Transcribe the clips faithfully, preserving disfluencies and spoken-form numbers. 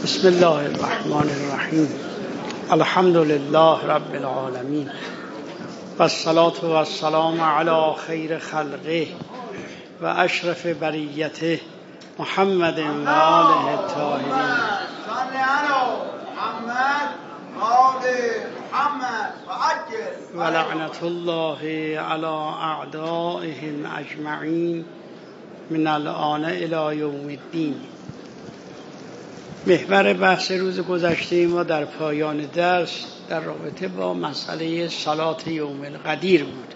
بسم الله الرحمن الرحیم. الحمد لله رب العالمین و الصلاة و السلام علی خیر خلقه و اشرف بریته محمد و آله الطاهرین. و لعنت الله علی اعدائهم اجمعین من الآن الی یوم الدین. محور بحث روز گذشته ما در پایان درس در رابطه با مسئله صلات یوم القدیر بود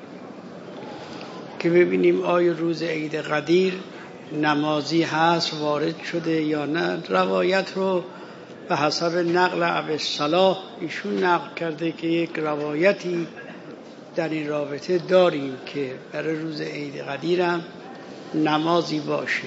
که ببینیم آیا روز عید قدیر نمازی هست وارد شده یا نه. روایت رو به حسب نقل ابوالصلاح ایشون نقل کرده که یک روایتی در این رابطه داریم که برای روز عید قدیر هم نمازی باشه.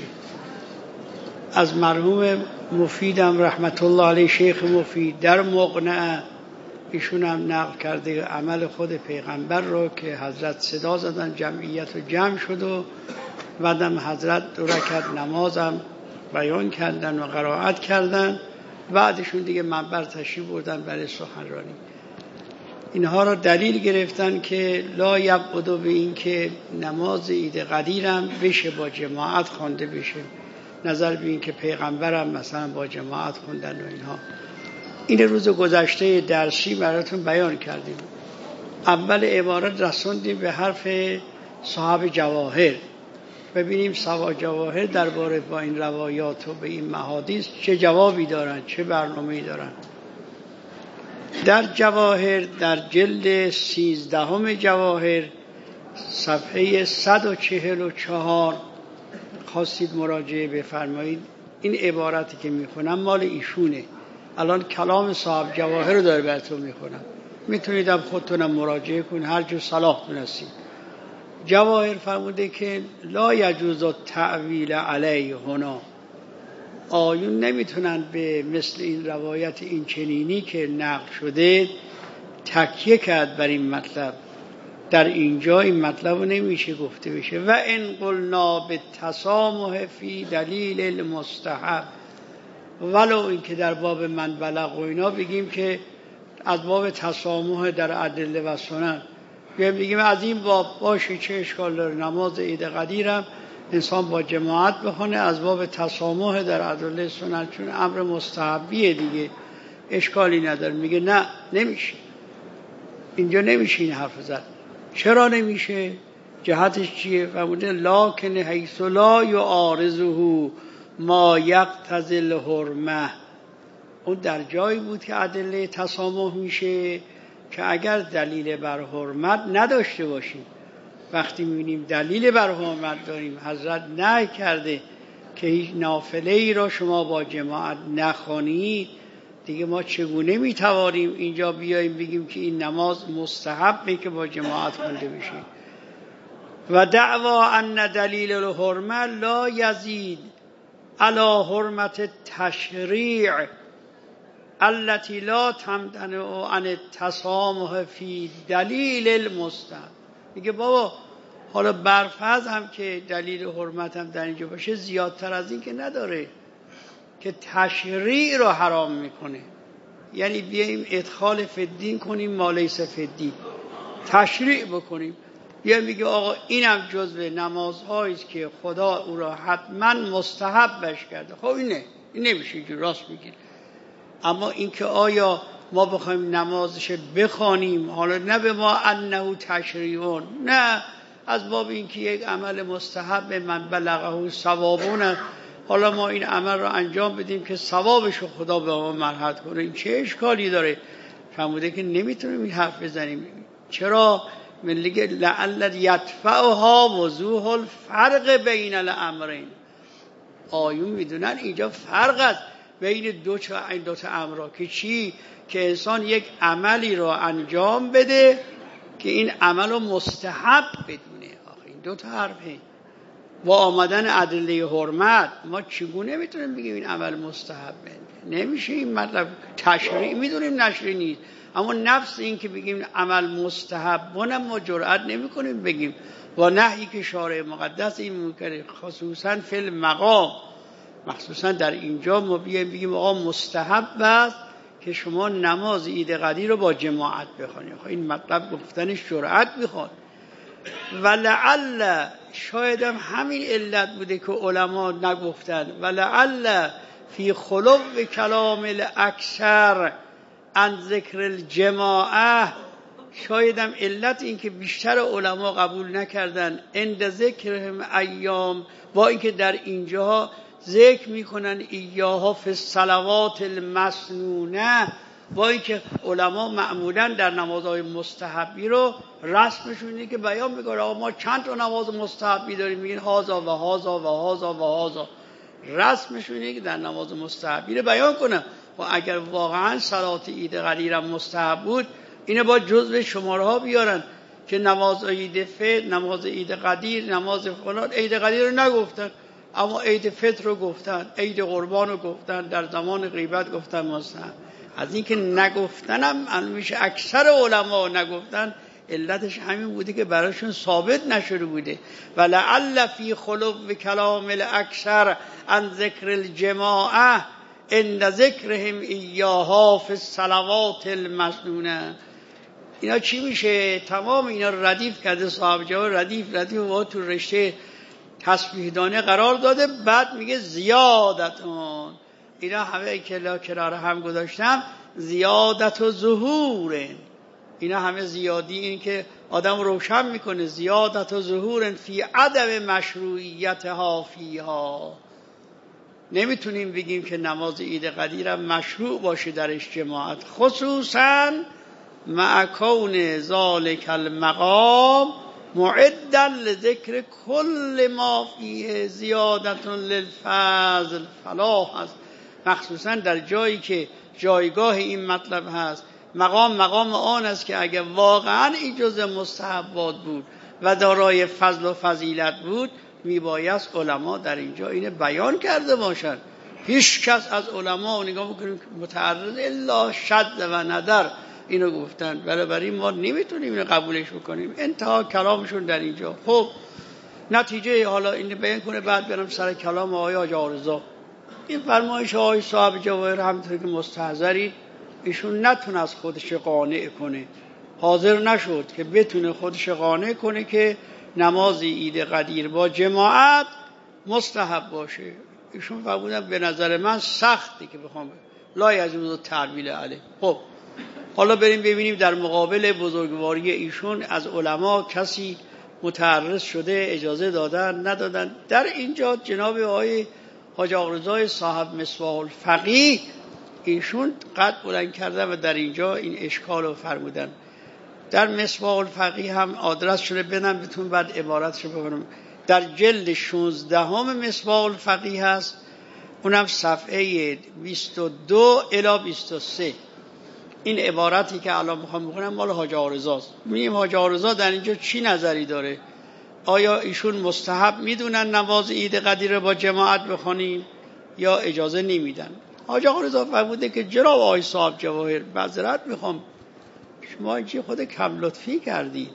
از مرحوم مفیدم رحمت الله علیه، شیخ مفید در مقنعه، ایشون هم نقل کرده عمل خود پیغمبر رو که حضرت صدا زدن جمعیت رو جمع شد و بعدم حضرت دو رکعت نمازم بیان کردن و قرائت کردن، بعدشون دیگه منبر تشریف بردن برای سخنرانی. اینها را دلیل گرفتن که لا یبعد به این که نماز عید قدیرم بشه با جماعت خوانده بشه، نظر به این که پیغمبرم مثلا با جماعت خوندن و اینها. این روز گذشته درسی براتون بیان کردیم. اول عبارت رسوندیم به حرف صاحب جواهر، ببینیم صاحب جواهر درباره با این روایات و به این محادیث چه جوابی دارن، چه برنامه‌ای دارن. در جواهر در جلد سیزدهم جواهر صفحه صد و چهل و چهار خواستید مراجعه بفرمایید. این عبارتی که میخونم مال ایشونه. الان کلام صاحب جواهر رو داره براتون میخونم، میتونید هم خودتونم مراجعه کنید هر جو صلاح دونستید. جواهر فرموده که لا یجوز التأویل علیه هنا، آیون نمیتونن به مثل این روایت این چنینی که نقل شده تکیه کرد بر این مطلب. در اینجا این مطلب رو نمیشه گفته بشه. و ان قلنا بالتسامح فی دلیل المستحب، ولو اینکه در باب من بلغ و اینا بگیم که از باب تسامح در ادله و سنن بگیم از این باب باشه چه اشکال داره، نماز عید قدیرم انسان با جماعت بخونه از باب تسامح در ادله سنن چون امر مستحبیه دیگه اشکالی نداره. میگه نه نمیشه، اینجا نمیشه این حرف زد. چرا نمیشه؟ جهتش چیه؟ فرموده لکن حیث لا یعارضه ما یقتضی الحرمه، اون در جایی بود که ادله تسامح میشه که اگر دلیل بر حرمت نداشته باشیم. وقتی میبینیم دلیل بر حرمت داریم، حضرت نهی کرده که هیچ نافله ای را شما با جماعت نخوانید، دیگه ما چگونه میتوانیم اینجا بیاییم بگیم که این نماز مستحبه که با جماعت خونده بشه؟ و دعوا ان دلیل الحرمه لا یزید علی حرمت تشریع التي لا تمتنع عن التسامح فی دلیل المستحب. میگه بابا حالا برفرض هم که دلیل حرمت هم در اینجا باشه، زیادتر از این که نداره که تشریع رو حرام میکنه. یعنی بیاییم ادخال فدین کنیم ما لیس فدین، تشریع بکنیم، بیاییم میگه آقا اینم جزو نمازهایی است که خدا او را حتما مستحبش کرده. خب اینه این نمیشه اینجور راست میگید. اما اینکه آیا ما بخوایم نمازش بخوانیم حالا نه به ما انه تشریعون، نه از باب اینکه یک عمل مستحب من بلغه ثوابون، حالا ما این عمل رو انجام بدیم که ثوابش رو خدا به ما مرحمت کنه، این چه اشکالی داره؟ فرموده که نمیتونیم این حرف بزنیم. چرا؟ من لیگه لعل یدفعها وضوح الفرق بین الامرین. آیون میدونن اینجا فرق است بین دو تا این دو تا امر که چی؟ که انسان یک عملی رو انجام بده که این عمل رو مستحب بدونه. آخه این دو تا حرفه. با آمدن ادله حرمت ما چگونه میتونیم بگیم این عمل مستحبه؟ نمیشه. این مطلب تشریع میدونیم نشری نیست، اما نفس این که بگیم عمل مستحب اونم ما جرئت نمیکنیم بگیم. و نهی که شارع مقدس این میکنه خصوصا فی المقام، مخصوصا در اینجا ما بیایم بگیم آقا مستحب است که شما نماز عید قدیر رو با جماعت بخونید. این مطلب گفتنش جرأت میخواد. ولعل شاید هم همین علت بوده که علما نگفتن ولعل فی خلو کلام الاکثر عن ذکر الجماعه. شاید هم علت این که بیشتر علما قبول نکردن عند ذکرهم ایام، با اینکه در اینجا ذکر میکنن ایاها فی الصلوات المسنونه، با اینکه علما معمولا در نمازهای مستحبی رو رسمشون اینه که بیان میکنه آقا ما چند تا نماز مستحبی داریم، میگن هازا و هازا و هازا و هازا. رسمشون اینه که در نماز مستحبی رو بیان کنن. و اگر واقعا صلات عید قدیر مستحب بود اینه با جزء شماره ها بیارن که نماز عید فطر، نماز عید قدیر، نماز فلان. عید قدیر رو نگفتن اما عید فطر رو گفتن، عید قربان رو گفتن، در زمان غیبت گفتن مستحب. از این که نگفتنم میشه اکثر علما نگفتن، علتش همین بوده که براشون ثابت نشده بوده. ولعل فی خلو کلام الاکثر عن ذکر الجماعه عند ذکرهم ایاها فی الصلوات المسنونه. اینا چی میشه؟ تمام اینا ردیف کرده صاحب جواب، ردیف ردیف و تو رشته تسبیح دانه قرار داده. بعد میگه زیادتون، اینا همه که کنار هم گذاشتم زیادت و ظهور، اینا همه زیادی این که آدم روشن میکنه. زیادت و ظهور فی عدم مشروعیتها فیها. نمیتونیم بگیم که نماز عید قدیر هم مشروع باشه درش جماعت، خصوصا مع کون ذالک المقام معدا لذکر کل ما فیه زیادت للفضل فلاح است. مخصوصا در جایی که جایگاه این مطلب هست، مقام مقام آن است که اگر واقعا این جزء مستحبات بود و دارای فضل و فضیلت بود میبایست علما در اینجا اینه بیان کرده باشند. هیچ کس از علما نگاه میکنیم متعرض الا شد و ندر اینو گفتن، بنابراین ما نمیتونیم اینو قبولش بکنیم. انتها کلامشون در اینجا. خب نتیجه حالا این بیان کنه، بعد برم سر کلام آقای حاج آقارضا. این فرمایش آقای صاحب جواهر همونطور که مستحضرید ایشون نتونه از خودش قانع کنه، حاضر نشد که بتونه خودش قانع کنه که نماز عید قدیر با جماعت مستحب باشه. ایشون فرمودن به نظر من سختی که بخوام لا یجوز تعویل علیه. خب حالا بریم ببینیم در مقابل بزرگواری ایشون از علما کسی متعرض شده، اجازه دادن ندادن. در اینجا جناب آقای حاج آقارضا صاحب مصباح الفقیه ایشون قد بلند کردن و در اینجا این اشکال رو فرمودن. در مصباح الفقیه هم آدرس شده بدم بتون بعد عبارتشو بکنم. در جلد شانزده هم مصباح الفقیه هست، اونم صفحه بیست و دو الی بیست و سه. این عبارتی که الان میخوام بخونم مال حاج آقارضاست. میگیم حاج آقارضا در اینجا چی نظری داره؟ آیا ایشون مستحب میدونن نماز عید قدیر رو با جماعت بخونیم یا اجازه نمیدن؟ حاج آقارضا فرموده که جناب آقای صاحب جواهر معذرت میخوام، شما اینجا خود کم لطفی کردید.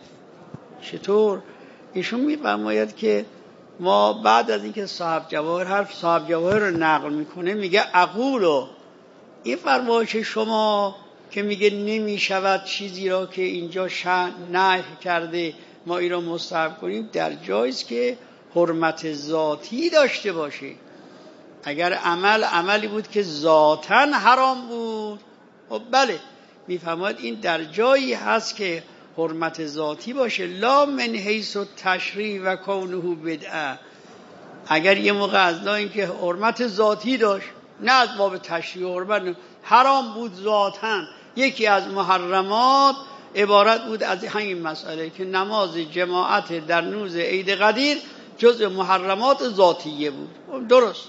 چطور؟ ایشون میفرماید که ما بعد از اینکه صاحب جواهر حرف صاحب جواهر رو نقل میکنه میگه اقولو، این فرمایش شما که میگه نمیشود چیزی را که اینجا شأن نهی کرده ما این را مستحب کنیم، در جایست که حرمت ذاتی داشته باشه. اگر عمل عملی بود که ذاتاً حرام بود، خب بله میفهمد این در جایی هست که حرمت ذاتی باشه، لا من حیث التشریع و کونه بدعه. اگر یه موقع از لا این که حرمت ذاتی داشت، نه از باب تشریع و حرمت، حرام بود ذاتاً، یکی از محرمات عبارت بود از همین مسئله که نماز جماعت در روز عید قدیر جزء محرمات ذاتیه بود، درست،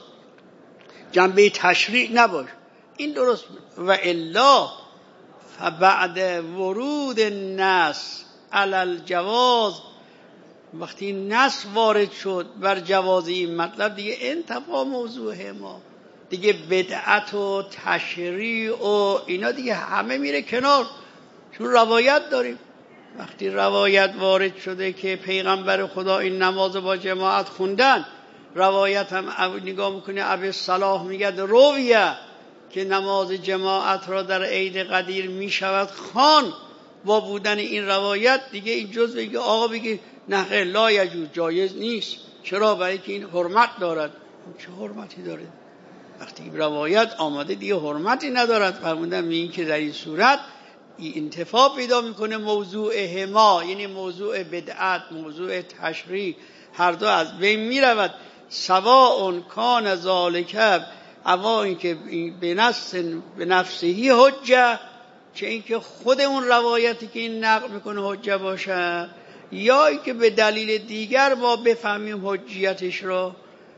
جنبه تشریع نباش، این درست بود. و الا فبعد ورود النص علی الجواز، وقتی نص وارد شد بر جواز این مطلب دیگه انتفا موضوع ما، دیگه بدعت و تشریع و اینا دیگه همه میره کنار، چون روایت داریم. وقتی روایت وارد شده که پیغمبر خدا این نماز با جماعت خوندن روایت هم نگاه میکنه ابی صلاح میگه رویه که نماز جماعت را در عید قدیر میشود خوان. با بودن این روایت دیگه این جز بگه آقا بگه نه لا یجوز، جایز نیست. چرا؟ برای که این حرمت دارد. چه حرمتی داره؟ وقتی روایت آمده دیگه حرمتی ندارد. فرمودن این که در این صورت انتفاع پیدا میکنه موضوع هما، یعنی موضوع بدعت، موضوع تشریع، هر دو از بین میرود. سواء کان ذالک، اما اینکه به نفس به نفسهی حجه، چه اینکه خود اون روایتی که این نقل میکنه حجه باشه، یا اینکه به دلیل دیگر ما بفهمیم حجیتش رو.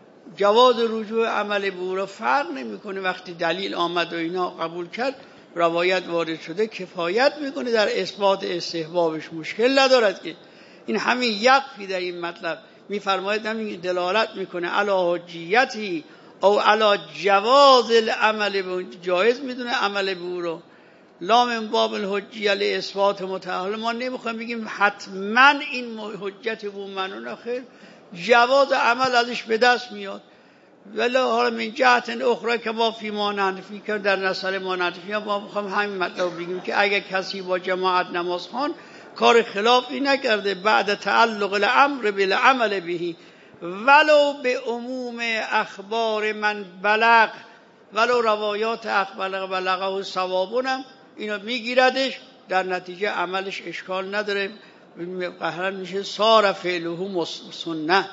جواز رجوع عمل به او را فرق نمیکنه. وقتی دلیل آمد و اینا قبول کرد، روایت وارد شده، کفایت میکنه در اثبات استحبابش، مشکل ندارد که. این همین یقفی در این مطلب میفرماید، همین دلالت میکنه علی حجیتی او علی جواز العمل به اون، جایز میدونه عمل به او رو. لا من باب الحجیه لاثبات متأهل، ما نمیخوایم بگیم حتما این حجت بو منون، خیر جواز عمل ازش به دست میاد. ولی حالا من جهت اخرى که ما فی ما ننفی که در نسل ما ننفی، ما میخوایم همین مطلب بگیم که اگر کسی با جماعت نماز خوان کار خلافی نکرده بعد تعلق الامر بالعمل به، ولو به عموم اخبار من بلغ، ولو روایات اخبار بلغه و ثوابونم اینو میگیردش، در نتیجه عملش اشکال نداره، قهرن میشه صار فعله سنه.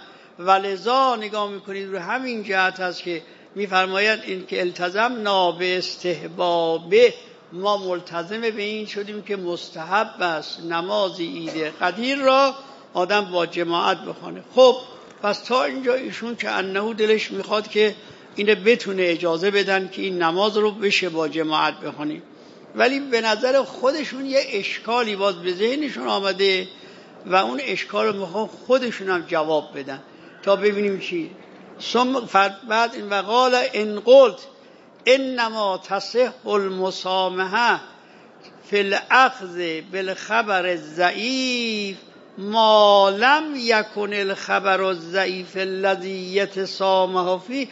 ولذا نگاه میکنید رو همین جهت هست که میفرماید این که التزمنا به استحبابه، ما ملتزم به این شدیم که مستحب است نماز عید قدیر را آدم با جماعت بخونه. خب پس تا اینجا ایشون که انه دلش میخواد که اینو بتونه اجازه بدن که این نماز رو بشه با جماعت بخونیم، ولی به نظر خودشون یه اشکالی باز به ذهنشون آمده و اون اشکال رو میخوان خودشون هم جواب بدن تا ببینیم چی. ثم بعد این وقال ان قلت انما تصح المسامحه فی الاخذ بالخبر الضعیف ما لم یکن الخبر الضعیف الذی یتسامح فیه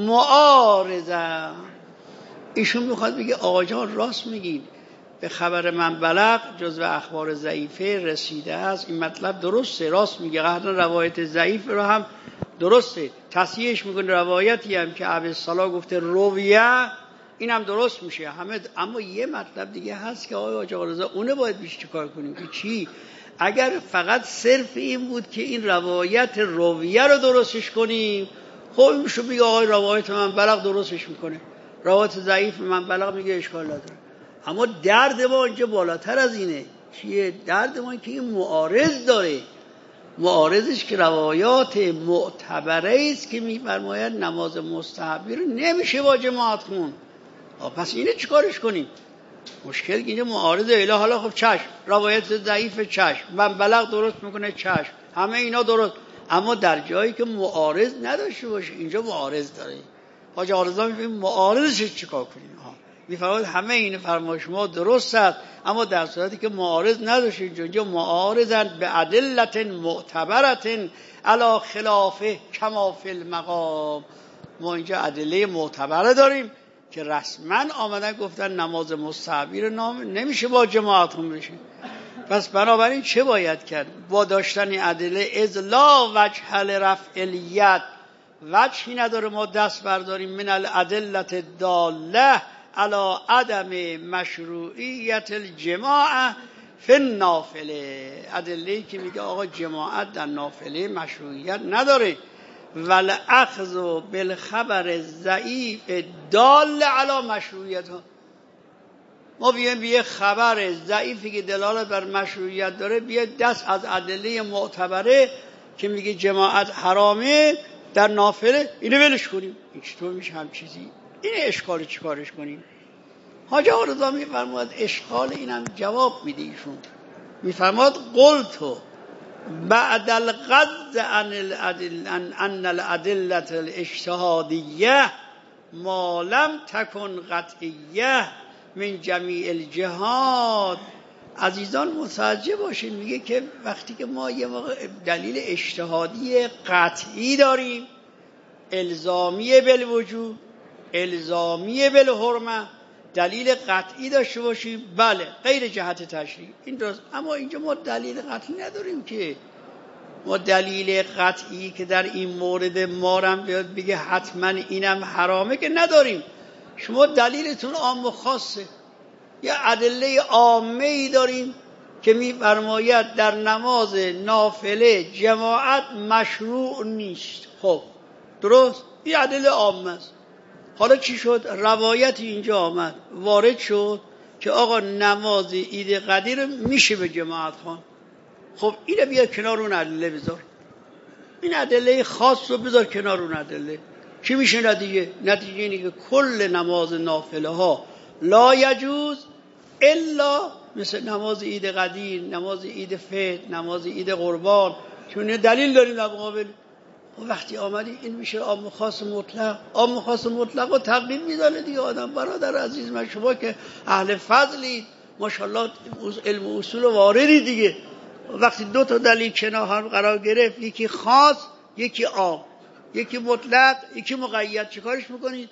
معارضا. ایشون میخواد بگه آقا جان راست میگید، به خبر من بلغ جزو اخبار ضعیفه رسیده است، این مطلب درسته، راست میگه، قطعا روایت ضعیف رو هم درسته تصحیحش میکنه، روایتی هم که ابی صلاح گفته رویه این هم درست میشه همه. اما یه مطلب دیگه هست که آقای حاج آقا رضا اونه باید بیش چیکار کنیم که چی؟ اگر فقط صرف این بود که این روایت رویه رو درستش کنیم، خب میشه بگه آقای روایت من بلغ درستش میکنه، روایت ضعیف من بلغ میگه اشکال نداره. اما درد ما اینجا بالاتر از اینه. چیه درد ما؟ که این معارض داره، معارضش که روایات معتبره است که میفرماید نماز مستحبی رو نمیشه با جماعت خون. پس اینه چیکارش کنیم؟ مشکل اینجا معارض اله. حالا خب چشم، روایت ضعیف چشم، من بلغ درست میکنه چشم، همه اینا درست، اما در جایی که معارض نداشته باشه، اینجا معارض داره. حاج آقا رضا میگه معارضش چیکار کنیم؟ ها میفرماید همه این فرمایش ما درست است، اما در صورتی که معارض نداشته، اینجا معارضن به ادلت معتبرت علی خلاف کما فی المقام. ما اینجا ادله معتبره داریم که رسما آمدن گفتن نماز مستحبی رو نام نمیشه با جماعتون بشه. پس بنابراین چه باید کرد؟ با داشتن ادله از لا وجه لرفع الید، وجهی نداره ما دست برداریم من الادلت الداله علی عدم مشروعیت الجماعه فی النافله، ادله‌ای که میگه آقا جماعت در نافله مشروعیت نداره. والاخذ بالخبر الضعیف دال علی مشروعیت، ما بیایم بیه خبر ضعیفی که دلالت بر مشروعیت داره بیه دست از ادله معتبره که میگه جماعت حرامه در نافله اینو ولش کنیم. این چطور میشه هم چیزی؟ این اشکال چیکارش کنیم؟ حاج آقا رضا میفرماید اشکال اینم جواب میده ایشون، میفرماید قلتو بعد الغض عن الادل ان الادله الاجتهادیه ما لم تکن قطعیه من جمیع الجهات. عزیزان متوجه باشین، میگه که وقتی که ما یه موقع دلیل اجتهادی قطعی داریم الزامی بالوجوب، الزامی بالحرمه، دلیل قطعی داشته باشیم، بله، غیر جهت تشریع این درست. اما اینجا ما دلیل قطعی نداریم که ما دلیل قطعی که در این مورد ما هم بیاد بگه حتما اینم حرامه که نداریم. شما دلیلتون عام و خاصه. یه ادله عامه ای داریم که می‌فرماید در نماز نافله جماعت مشروع نیست. خب درست، این ادله عامه است. حالا چی شد؟ روایتی اینجا آمد وارد شد که آقا نماز عید قدیر میشه به جماعت خوان. خب اینو بیا کنار اون ادله بذار، این ادله خاص رو بذار کنار اون ادله. چی میشه نتیجه؟ نتیجه اینه که کل نماز نافله ها لا یجوز الا مثل نماز عید قدیر، نماز عید فطر، نماز عید قربان، چون دلیل داریم در مقابل. و وقتی آمدی این میشه عام خاص مطلق. عام خاص مطلق رو تقلیل میدانه دیگه آدم. برادر عزیز من، شما که اهل فضلید ماشاءالله، علم و اصول واردی دیگه. وقتی دو تا دلیل کنار هم قرار گرفت، یکی خاص یکی عام، یکی مطلق یکی مقید، چیکارش میکنید؟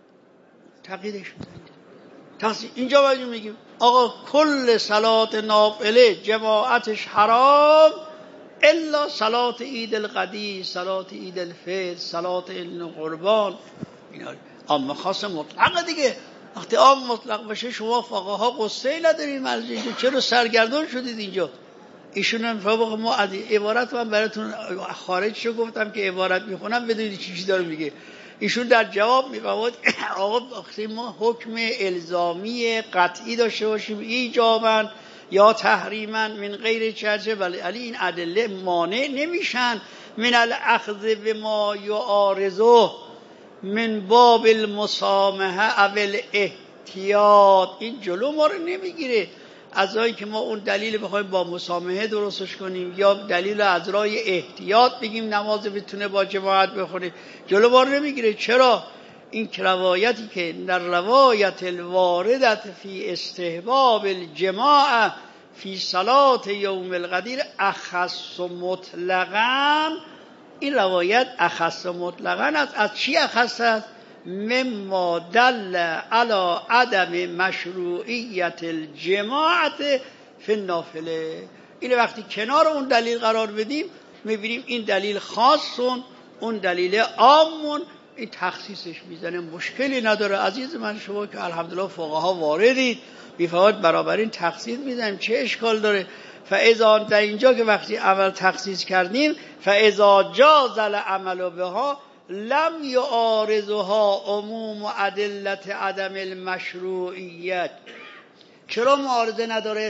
تقییدش میزنید. تقصیر اینجا باید میگیم آقا کل صلات نافله جماعتش حرام الا صلات عید القدیر، صلات عید الفطر، صلات عید قربان. اینا عام خاص مطلق دیگه. وقتی عام مطلق باشه شما فقها قصه ندارید مرجع چرا سرگردان شدید اینجا؟ ایشون هم فوق ما عبارت من براتون خارج شو گفتم که عبارت میخونم بدونید چی چی داره میگه. ایشون در جواب میفرماید آقا وقتی ما حکم الزامی قطعی داشته باشیم ایجاباً یا تحریما من غیر چرچه، ولی علی این ادله مانع نمیشن من الاخذ بما یعارضه من باب المسامحه او الاحتیاط. این جلو ما رو نمیگیره از رایی که ما اون دلیل بخوایم با مسامحه درستش کنیم یا دلیل از رای احتیاط بگیم نماز بتونه با جماعت بخونه، جلو ما رو نمیگیره. چرا؟ این روایتی که در روایت الواردت فی استحباب الجماعه فی صلات یوم القدیر اخص مطلقاً، این روایت اخص مطلقاً است. از چی اخص است؟ مما دل علی عدم مشروعیت الجماعت فی النافله. این وقتی کنار اون دلیل قرار بدیم میبینیم این دلیل خاصون اون دلیل عامون، این تخصیصش میزنه مشکلی نداره. عزیز من شما که الحمدلله فقها واردید بیفواد برابر این تخصیص میزنیم، چه اشکال داره؟ فاذا در اینجا که وقتی اول تخصیص کردیم فاذا جاز العمل بها لم یعارضها عموم ادله عدم المشروعیت. چرا معارضه نداره؟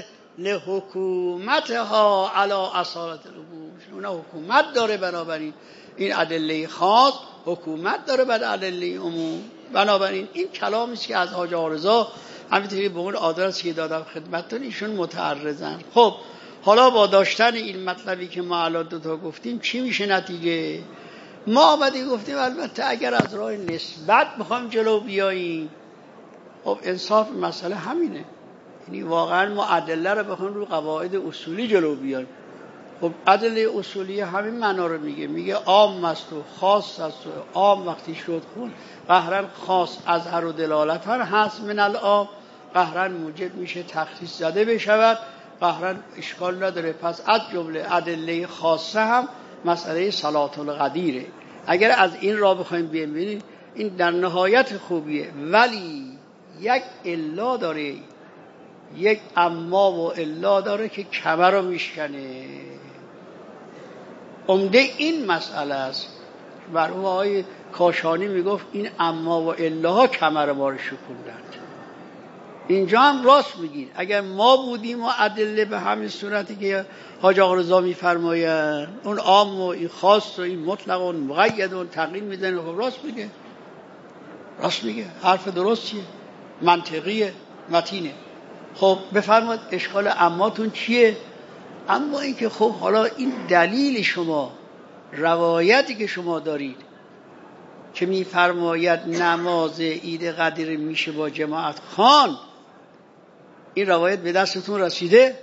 لحکومتها علی اصالت العموم، اون حکومت داره بنابراین این ادله خاص حکومت داره بر ادله عموم. بنابراین این کلامی است که از حاج آرزا همینطوری به اون آدرسی که دادم خدمتتون ایشون متعرضن. خب حالا با داشتن این مطلبی که ما الان دو تا گفتیم چی میشه نتیجه؟ ما آمدیم گفتیم البته اگر از راه نسبت بخوایم جلو بیاییم، خب انصاف مسئله همینه، یعنی واقعا ما ادله رو بخوایم رو قواعد اصولی جلو بیاریم. خب ادله اصولی همین معنا رو میگه، میگه عام است و خاص است و عام وقتی شد خون قهرن خاص اظهر و دلالت هر هست من العام، قهرن موجب میشه تخصیص زده بشود، قهرن اشکال نداره. پس از جمله ادله خاصه هم مسئله صلات القدیره. اگر از این را بخوایم ببینیم این در نهایت خوبیه، ولی یک الا داره، یک اما و الا داره که کمر رو میشکنه. عمده این مسئله است. مرحوم آقای کاشانی میگفت این اما و الا ها کمر ما رو شکوندند. اینجا هم راست میگین. اگر ما بودیم و ادله به همین صورتی که حاج آقا رضا میفرمایند اون عام و این خاص و این مطلق و مقید و تقلیل میزنه، خب راست میگه، راست میگه، حرف درستیه، منطقیه، متینه. خب بفرمایید اشکال اماتون چیه؟ اما این که خب حالا این دلیل شما، روایتی که شما دارید که میفرماید نماز عید قدیر میشه با جماعت خان، این روایت به دستتون رسیده؟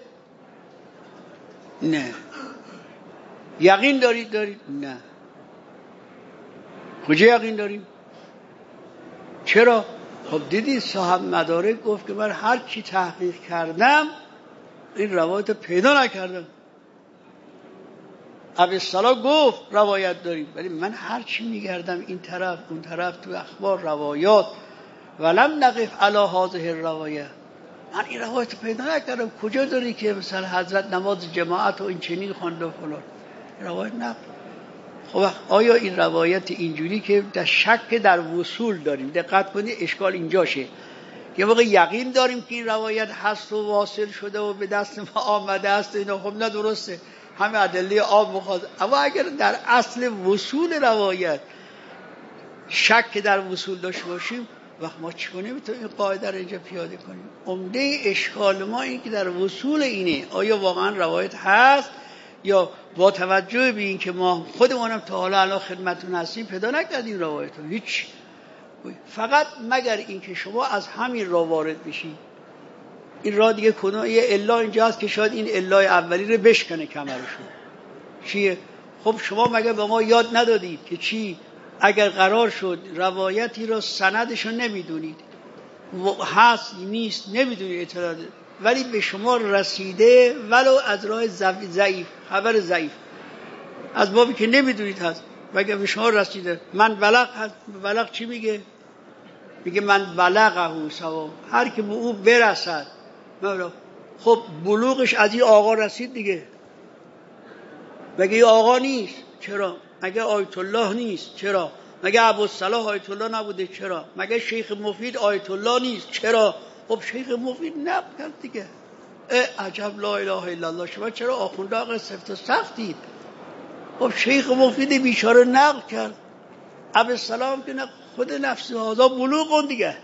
نه. یقین دارید دارید؟ نه. کجا یقین داریم؟ چرا؟ خب دیدی صاحب مدارک گفت که من هر چی تحقیق کردم این روایت پیدا نکردم. ابی‌الصلاح گفت روایت داریم، ولی من هر چی میگردم این طرف اون طرف تو اخبار روایات ولم نقف علی هذه الروایه، من این روایت پیدا نکردم. کجا داری که مثلا حضرت نماز جماعت و این چنین خوانده و فلان؟ روایت نه. خب آیا این روایت اینجوری که در شک در وصول داریم، دقت کنید اشکال اینجاشه، یه موقع یقین داریم که این روایت هست و واصل شده و به دست ما آمده است، اینا خب نه درسته، همه ادله آب بخواد. اما اگر در اصل وصول روایت شک در وصول داشته باشیم، وقت ما چی کنیم تو این قاعده رو اینجا پیاده کنیم؟ عمده اشکال ما این که در وصول اینه آیا واقعا روایت هست یا با توجه به این که ما خودمونم تا حالا الان خدمتتون هستیم پیدا نکردیم روایت رو، هیچ، فقط مگر این که شما از همین راه وارد بشید. این راه دیگه کدوم یه الا اینجا هست که شاید این الای اولی رو بشکنه کمرشون. چیه؟ خب شما مگر به ما یاد ندادید که چی؟ اگر قرار شد روایتی رو سندش رو نمیدونید، هست نیست نمیدونید اطلاع، ولی به شما رسیده ولو از راه ضعیف، خبر ضعیف از بابی که نمیدونید هست، مگر به شما رسیده من بلغ هست. بلغ چی میگه؟ میگه من بلغه سوا، هر که به او برسد. خب بلوغش از این آقا رسید دیگه، مگه این آقا نیست؟ چرا؟ مگه آیت الله نیست؟ چرا؟ مگه ابوالصلاح آیت الله نبوده؟ چرا؟ مگه شیخ مفید آیت الله نیست؟ چرا؟ خب شیخ مفید نقل کرد دیگه. عجب، لا اله الا الله. شما چرا آخونده آقا سفت و سختید؟ خب شیخ مفید بیچاره نقل کرد، ابوالصلاح که خود نفسی هذا بلوغ دیگه.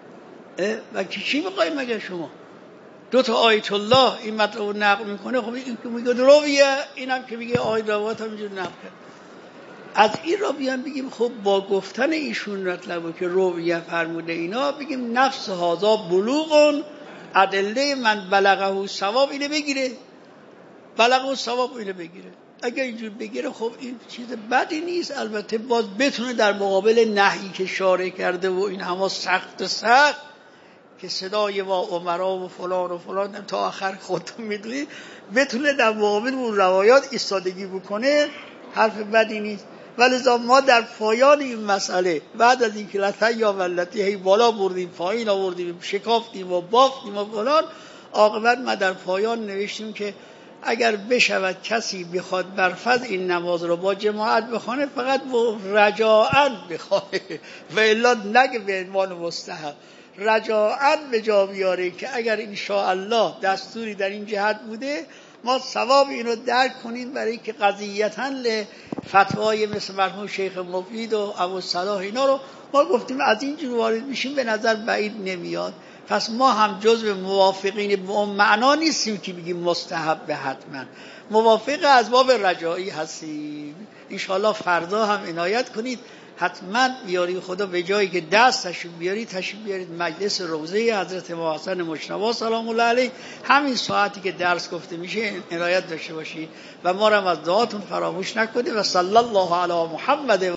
و چی میخوایی مگه شما؟ دو تا آیت الله این مطلب رو نقل میکنه، خب این که میگه رویه، اینم که میگه آیت روایت هم اینجور نقل کرد. از این را بیان بگیم خب با گفتن ایشون مطلب که رویه فرموده اینا، بگیم نفس هذا بلوغ، ادله من بلغه ثواب اینو بگیره، بلغه ثواب اینو بگیره. اگر اینجور بگیره خب این چیز بدی نیست. البته باز بتونه در مقابل نهی که شارع کرده و این همه سخت سخت که صدای و عمرا و فلان و فلان تا آخر خودتون میدونید، بتونه در مقابل اون روایات ایستادگی بکنه، حرف بدی نیست. ولی ما در پایان این مسئله بعد از این که لطه یا ولتی هی بالا بردیم پایین آوردیم شکافتیم و بافتیم و فلان، عاقبت ما در پایان نوشتیم که اگر بشود کسی بخواد برفض این نماز رو با جماعت بخونه، فقط رجاءً بخونه و الا نگه به عنوان مستحب، رجاءً به جا بیاره که اگر انشاءالله دستوری در این جهت بوده ما ثواب اینو درک کنیم، برای که قضیتاً فتوای مثل مرحوم شیخ مفید و ابوالصلاح اینا رو ما گفتیم از این جور وارد میشیم به نظر بعید نمیاد. پس ما هم جزو موافقین به اون معنا نیستیم که بگیم مستحب به حتما، موافق از باب رجایی هستیم. انشاءالله فردا هم عنایت کنید، حتما بیاری خدا به جایی که دست تشریف بیاری تشریف بیارید مجلس روضه حضرت امام حسن مجتبی سلام الله علیه، همین ساعتی که درس گفته میشه عنایت داشته باشید و ما را از دعاتون فراموش نکنید. و صلی الله علی محمد.